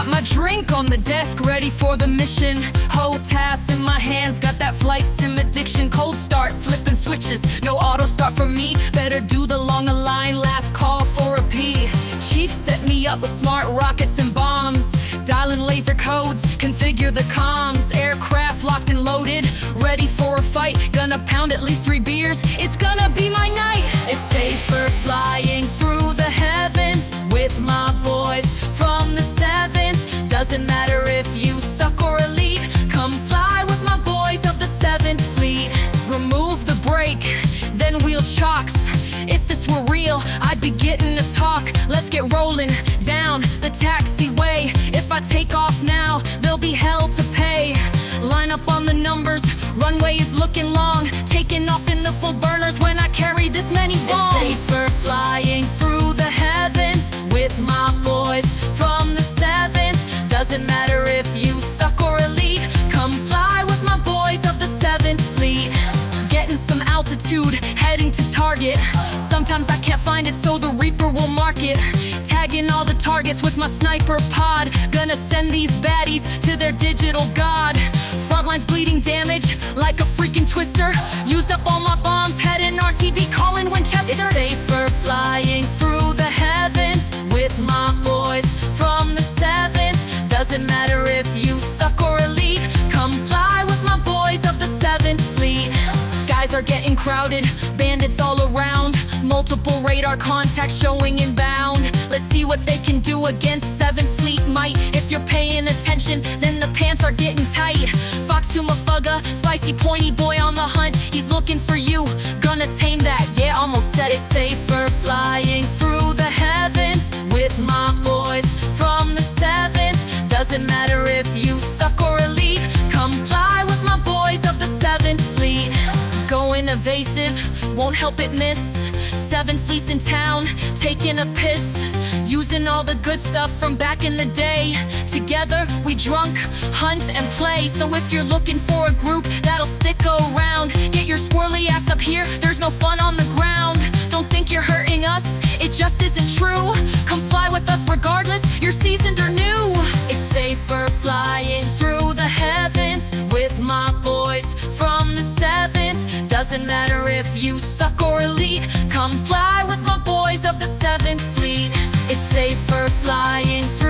Got my drink on the desk, ready for the mission. Whole task in my hands, got that flight sim addiction. Cold start, flipping switches, no auto start for me. Better do the long line, last call for a P. Chief set me up with smart rockets and bombs. Dialing laser codes, configure the comms. Aircraft locked and loaded, ready for a fight. Gonna pound at least 3 beers, it's gonna be my night. It's safer flying through the heavens with my boys from the 7th. Doesn't matter if you suck or elite, come fly with my boys of the 7th Fleet. Remove the brake, then wheel chocks. If this were real, I'd be getting to talk. Let's get rolling down the taxiway. If I take off now, there'll be hell to pay. Line up on the numbers, runway is looking long. Taking off in the full burners when I carry this many bombs. It's safer flying through the heavens with my boys from the 7th. Doesn't matter if you suck or elite, come fly with my boys of the 7th Fleet. Getting some altitude, heading to target. Sometimes I can't find it, so the Reaper will mark it. Tagging all the targets with my sniper pod. Gonna send these baddies to their digital god. Frontlines bleeding damage like a freaking twister. Used up all my bombs, heading RTB, calling Winchester. It's safer flying through the heavens with my boys from the 7th. Doesn't matter if you suck or elite, come fly with my boys of the 7th Fleet. Skies are getting crowded, bandits all around. Multiple radar contacts showing inbound. Let's see what they can do against 7th Fleet might. If you're paying attention, then the pants are getting tight. Fox to Mafugga, spicy pointy boy on the hunt. He's looking for you, gonna tame that, yeah, almost said it. Safer flying through the heavens with my boys from the 7th. Doesn't matter if you suck or elite, come fly with my boys of the 7th Fleet. Going evasive, won't help it miss. 7th Fleet's in town, taking a piss. Using all the good stuff from back in the day. Together we drunk, hunt and play. So if you're looking for a group that'll stick around, get your squirrely ass up here, there's no fun on the ground. Don't think you're hurting us, it just isn't true. Come fly with us regardless, you're seasoned or new. It's safer flying through the heavens with my boys from the 7th. Doesn't matter if you suck or elite, come fly with my boys of the 7th Fleet. It's safer flying through